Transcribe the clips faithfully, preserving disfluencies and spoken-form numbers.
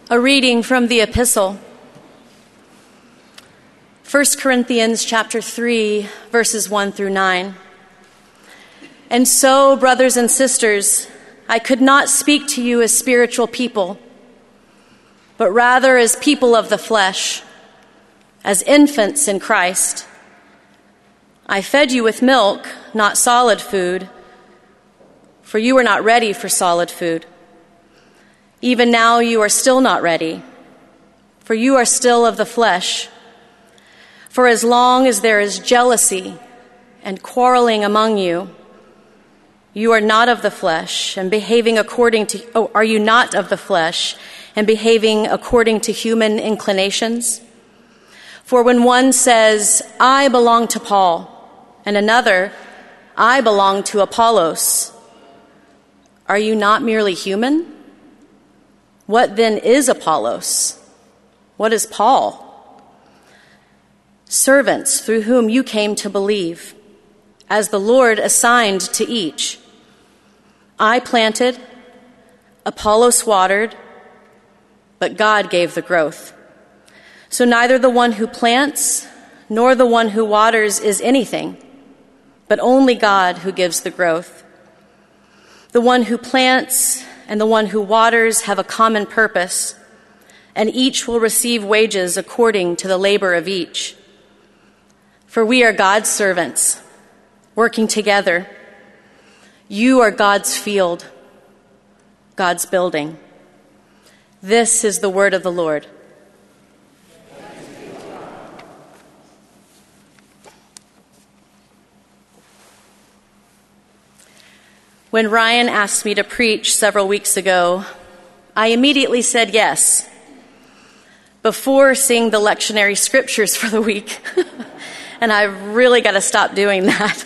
A reading from the epistle. First Corinthians chapter three, verses one through nine. And so, brothers and sisters, I could not speak to you as spiritual people, but rather as people of the flesh, as infants in Christ. I fed you with milk, not solid food, for you were not ready for solid food. Even now you are still not ready, for you are still of the flesh. For as long as there is jealousy and quarreling among you, you are not of the flesh and behaving according to, oh, are you not of the flesh and behaving according to human inclinations? For when one says, I belong to Paul, and another, I belong to Apollos, are you not merely human? What then is Apollos? What is Paul? Servants through whom you came to believe, as the Lord assigned to each. I planted, Apollos watered, but God gave the growth. So neither the one who plants nor the one who waters is anything, but only God who gives the growth. The one who plants and the one who waters have a common purpose, and each will receive wages according to the labor of each. For we are God's servants, working together. You are God's field, God's building. This is the word of the Lord. When Ryan asked me to preach several weeks ago, I immediately said yes, before seeing the lectionary scriptures for the week. And I've really got to stop doing that.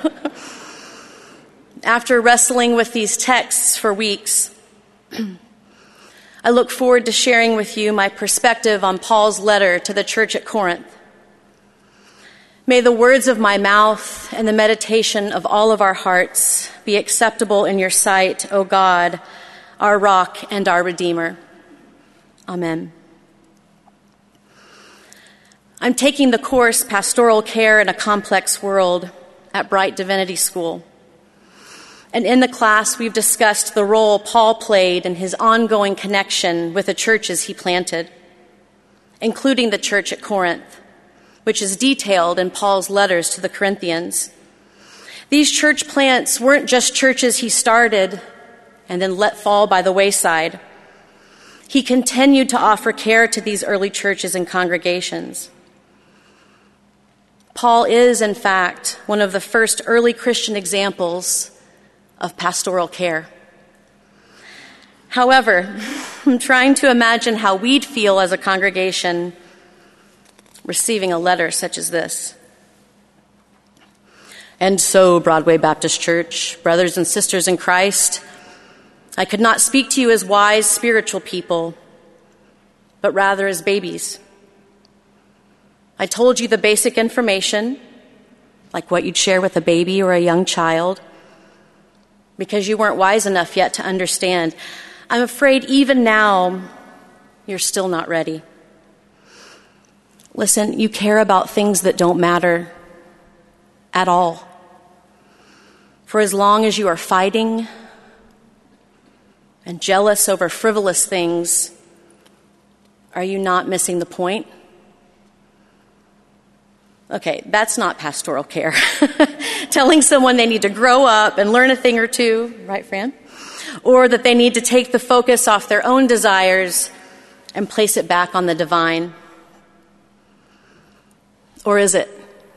After wrestling with these texts for weeks, I look forward to sharing with you my perspective on Paul's letter to the church at Corinth. May the words of my mouth and the meditation of all of our hearts be acceptable in your sight, O God, our rock and our Redeemer. Amen. I'm taking the course Pastoral Care in a Complex World at Bright Divinity School. And in the class, we've discussed the role Paul played in his ongoing connection with the churches he planted, including the church at Corinth, which is detailed in Paul's letters to the Corinthians. These church plants weren't just churches he started and then let fall by the wayside. He continued to offer care to these early churches and congregations. Paul is, in fact, one of the first early Christian examples of pastoral care. However, I'm trying to imagine how we'd feel as a congregation receiving a letter such as this. And so, Broadway Baptist Church, brothers and sisters in Christ, I could not speak to you as wise spiritual people, but rather as babies. I told you the basic information, like what you'd share with a baby or a young child, because you weren't wise enough yet to understand. I'm afraid even now, you're still not ready. Listen, you care about things that don't matter at all. For as long as you are fighting and jealous over frivolous things, are you not missing the point? Okay, that's not pastoral care. Telling someone they need to grow up and learn a thing or two, right, Fran? Or that they need to take the focus off their own desires and place it back on the divine. Or is it?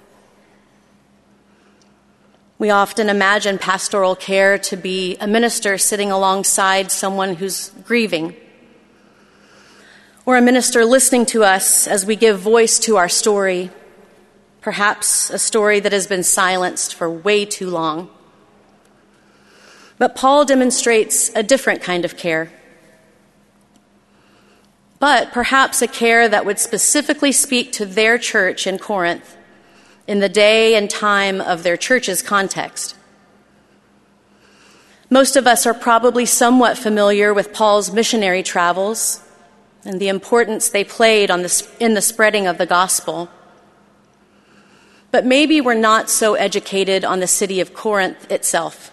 We often imagine pastoral care to be a minister sitting alongside someone who's grieving, or a minister listening to us as we give voice to our story, perhaps a story that has been silenced for way too long. But Paul demonstrates a different kind of care, but perhaps a care that would specifically speak to their church in Corinth in the day and time of their church's context. Most of us are probably somewhat familiar with Paul's missionary travels and the importance they played on the, in the spreading of the gospel. But maybe we're not so educated on the city of Corinth itself.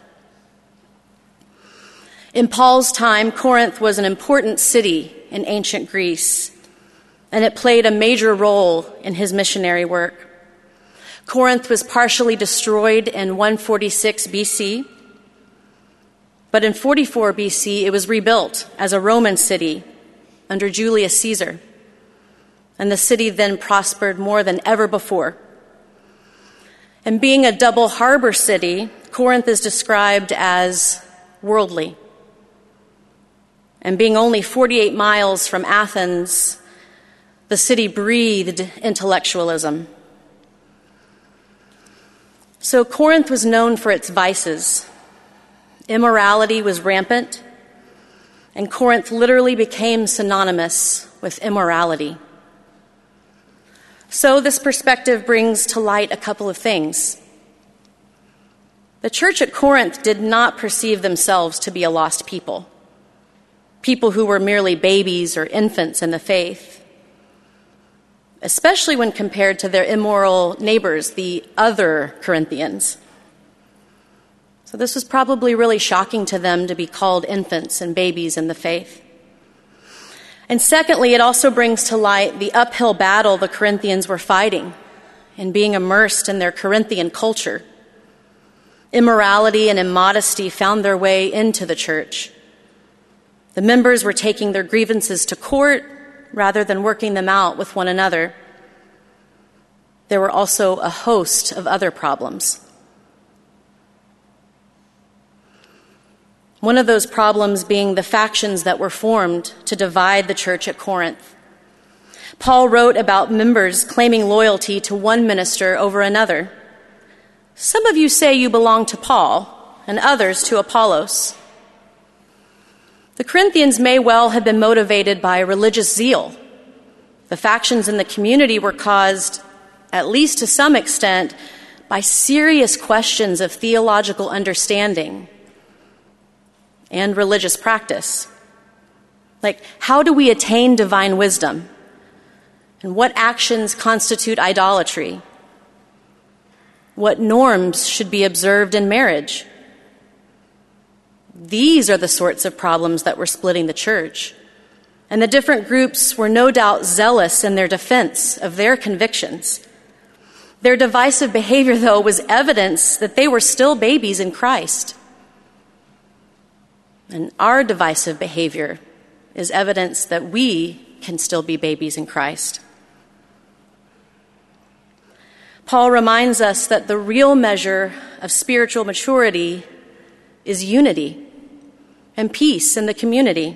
In Paul's time, Corinth was an important city in ancient Greece, and it played a major role in his missionary work. Corinth was partially destroyed in one forty-six B C, but in forty-four B C it was rebuilt as a Roman city under Julius Caesar, and the city then prospered more than ever before. And being a double harbor city, Corinth is described as worldly. And being only forty-eight miles from Athens, the city breathed intellectualism. So Corinth was known for its vices. Immorality was rampant, and Corinth literally became synonymous with immorality. So this perspective brings to light a couple of things. The church at Corinth did not perceive themselves to be a lost people, people who were merely babies or infants in the faith, especially when compared to their immoral neighbors, the other Corinthians. So this was probably really shocking to them to be called infants and babies in the faith. And secondly, it also brings to light the uphill battle the Corinthians were fighting in being immersed in their Corinthian culture. Immorality and immodesty found their way into the church. The members were taking their grievances to court rather than working them out with one another. There were also a host of other problems. One of those problems being the factions that were formed to divide the church at Corinth. Paul wrote about members claiming loyalty to one minister over another. Some of you say you belong to Paul, and others to Apollos. The Corinthians may well have been motivated by religious zeal. The factions in the community were caused, at least to some extent, by serious questions of theological understanding and religious practice. Like, how do we attain divine wisdom? And what actions constitute idolatry? What norms should be observed in marriage? These are the sorts of problems that were splitting the church. And the different groups were no doubt zealous in their defense of their convictions. Their divisive behavior, though, was evidence that they were still babies in Christ. And our divisive behavior is evidence that we can still be babies in Christ. Paul reminds us that the real measure of spiritual maturity is unity and peace in the community.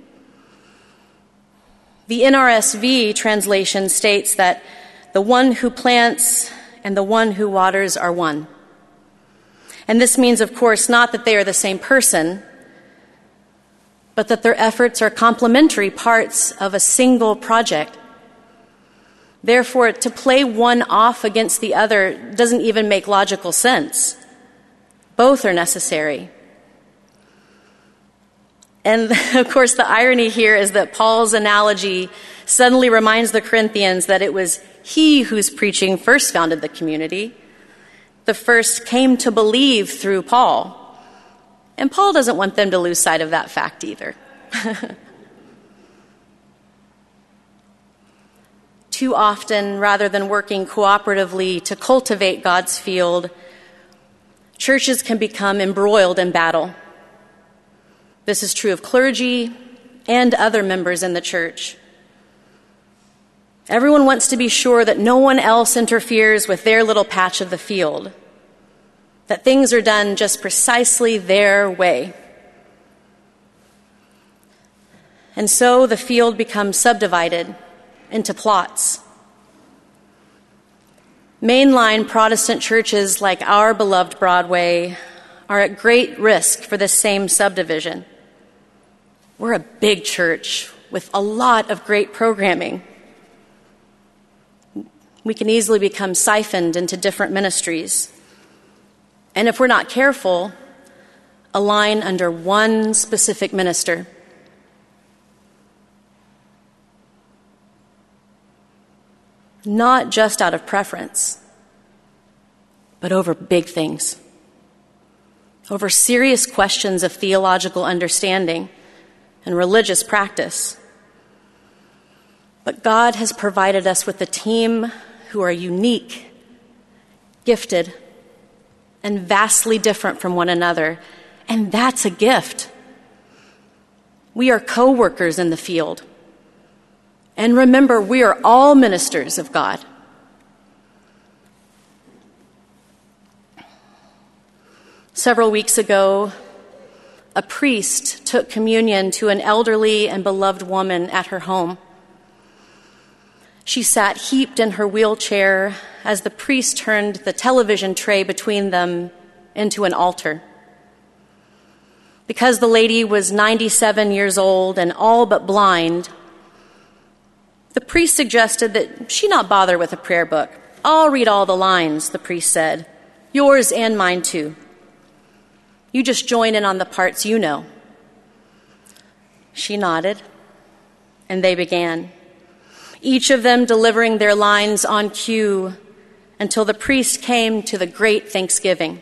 The N R S V translation states that the one who plants and the one who waters are one. And this means, of course, not that they are the same person, but that their efforts are complementary parts of a single project. Therefore, to play one off against the other doesn't even make logical sense. Both are necessary. And of course, the irony here is that Paul's analogy suddenly reminds the Corinthians that it was he whose preaching first founded the community. The first came to believe through Paul. And Paul doesn't want them to lose sight of that fact either. Too often, rather than working cooperatively to cultivate God's field, churches can become embroiled in battle. This is true of clergy and other members in the church. Everyone wants to be sure that no one else interferes with their little patch of the field, that things are done just precisely their way. And so the field becomes subdivided into plots. Mainline Protestant churches like our beloved Broadway are at great risk for this same subdivision. We're a big church with a lot of great programming. We can easily become siphoned into different ministries. And if we're not careful, align under one specific minister. not just out of preference, but over big things, over serious questions of theological understanding and religious practice. But God has provided us with a team who are unique, gifted, and vastly different from one another, and that's a gift. We are co-workers in the field. And remember, we are all ministers of God. Several weeks ago, a priest took communion to an elderly and beloved woman at her home. She sat heaped in her wheelchair as the priest turned the television tray between them into an altar. Because the lady was ninety-seven years old and all but blind, the priest suggested that she not bother with a prayer book. I'll read all the lines, the priest said. Yours and mine too. You just join in on the parts you know. She nodded, and they began, each of them delivering their lines on cue until the priest came to the great Thanksgiving.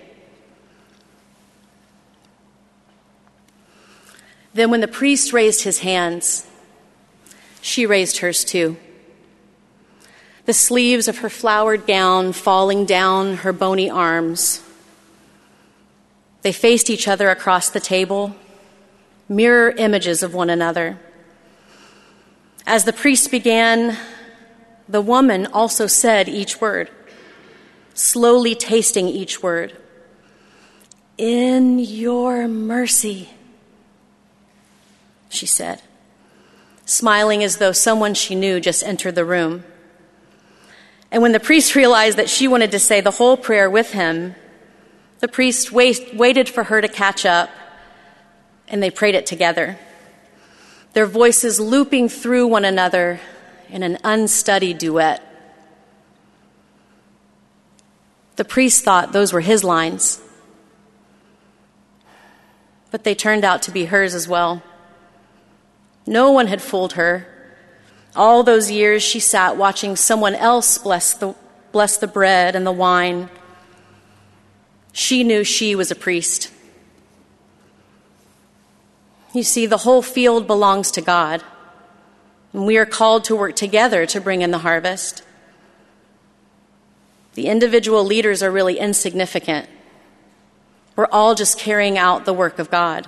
Then when the priest raised his hands, she raised hers too. The sleeves of her flowered gown falling down her bony arms. They faced each other across the table, mirror images of one another. As the priest began, the woman also said each word, slowly tasting each word. In your mercy, she said, smiling as though someone she knew just entered the room. And when the priest realized that she wanted to say the whole prayer with him, the priest wait, waited for her to catch up, and they prayed it together, their voices looping through one another in an unstudied duet. The priest thought those were his lines, but they turned out to be hers as well. No one had fooled her. All those years she sat watching someone else bless the, bless the bread and the wine. She knew she was a priest. You see, the whole field belongs to God, and we are called to work together to bring in the harvest. The individual leaders are really insignificant. We're all just carrying out the work of God.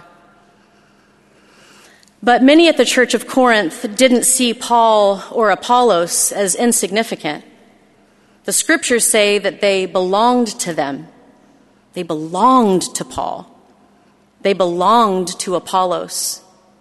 But many at the Church of Corinth didn't see Paul or Apollos as insignificant. The scriptures say that they belonged to them. They belonged to Paul. They belonged to Apollos.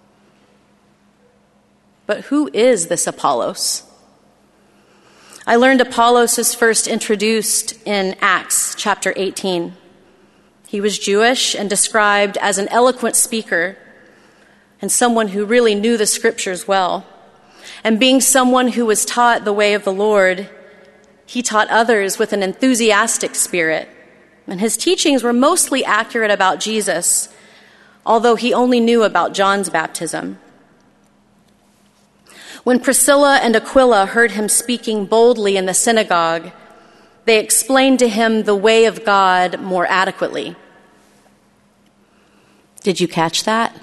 But who is this Apollos? I learned Apollos is first introduced in Acts chapter eighteen. He was Jewish and described as an eloquent speaker and someone who really knew the scriptures well. And being someone who was taught the way of the Lord, he taught others with an enthusiastic spirit. And his teachings were mostly accurate about Jesus, although he only knew about John's baptism. When Priscilla and Aquila heard him speaking boldly in the synagogue, they explained to him the way of God more adequately. Did you catch that?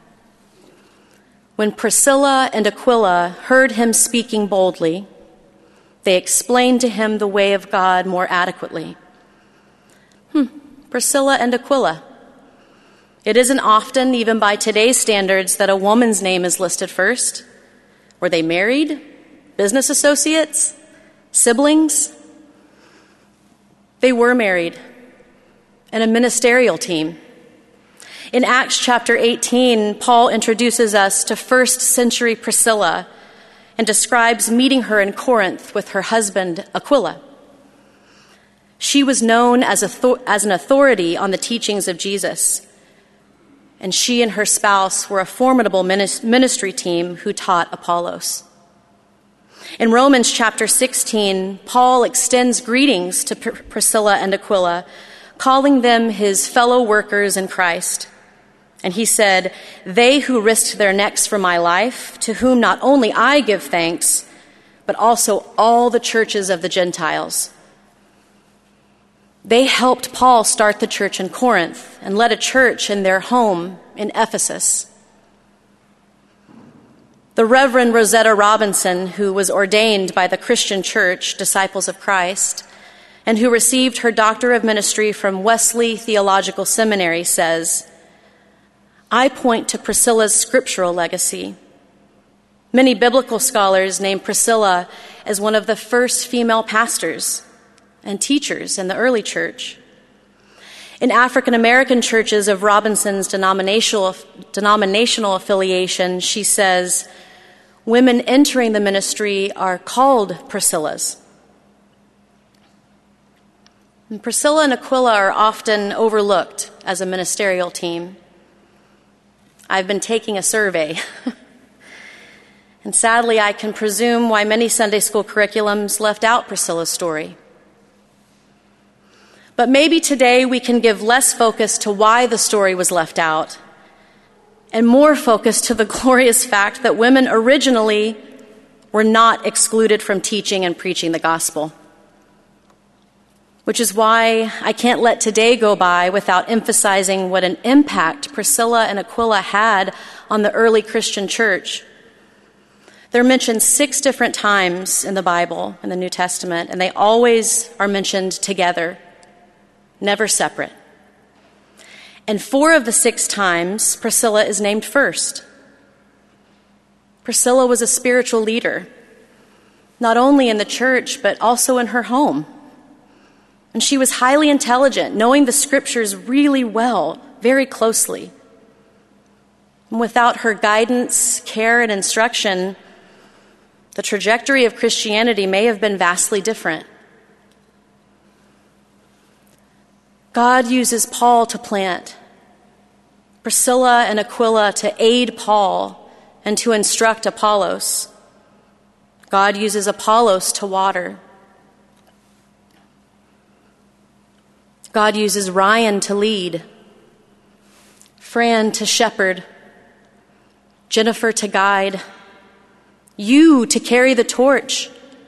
When Priscilla and Aquila heard him speaking boldly, they explained to him the way of God more adequately. Hmm, Priscilla and Aquila. It isn't often, even by today's standards, that a woman's name is listed first. Were they married? Business associates? Siblings? They were married, and a ministerial team. In Acts chapter eighteen, Paul introduces us to first century Priscilla and describes meeting her in Corinth with her husband, Aquila. She was known as, a, as an authority on the teachings of Jesus, and she and her spouse were a formidable ministry team who taught Apollos. In Romans chapter sixteen, Paul extends greetings to Pr- Priscilla and Aquila, calling them his fellow workers in Christ. And he said, "They who risked their necks for my life, to whom not only I give thanks, but also all the churches of the Gentiles. They helped Paul start the church in Corinth and led a church in their home in Ephesus. The Reverend Rosetta Robinson, who was ordained by the Christian Church, Disciples of Christ, and who received her Doctor of Ministry from Wesley Theological Seminary, says, "I point to Priscilla's scriptural legacy. Many biblical scholars name Priscilla as one of the first female pastors and teachers in the early church. In African American churches of Robinson's denominational, denominational affiliation, she says, women entering the ministry are called Priscillas. And Priscilla and Aquila are often overlooked as a ministerial team. I've been taking a survey. And sadly, I can presume why many Sunday school curriculums left out Priscilla's story. But maybe today we can give less focus to why the story was left out and more focus to the glorious fact that women originally were not excluded from teaching and preaching the gospel. Which is why I can't let today go by without emphasizing what an impact Priscilla and Aquila had on the early Christian church. They're mentioned six different times in the Bible, in the New Testament, and they always are mentioned together, never separate. And four of the six times, Priscilla is named first. Priscilla was a spiritual leader, not only in the church, but also in her home. And she was highly intelligent, knowing the scriptures really well, very closely. And without her guidance, care, and instruction, the trajectory of Christianity may have been vastly different. God uses Paul to plant, Priscilla and Aquila to aid Paul and to instruct Apollos. God uses Apollos to water. God uses Ryan to lead, Fran to shepherd, Jennifer to guide, you to carry the torch,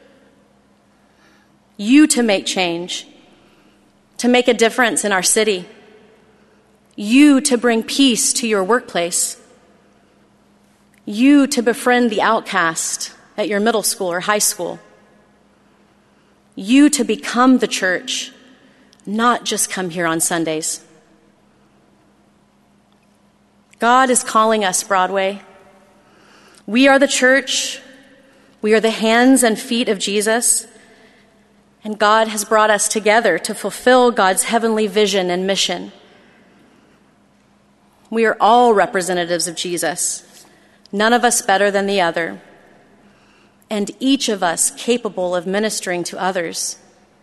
you to make change, to make a difference in our city, you to bring peace to your workplace, you to befriend the outcast at your middle school or high school, you to become the church, not just come here on Sundays. God is calling us, Broadway. We are the church. We are the hands and feet of Jesus. And God has brought us together to fulfill God's heavenly vision and mission. We are all representatives of Jesus, none of us better than the other, and each of us capable of ministering to others.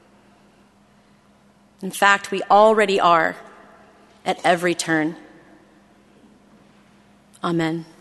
In fact, we already are at every turn. Amen.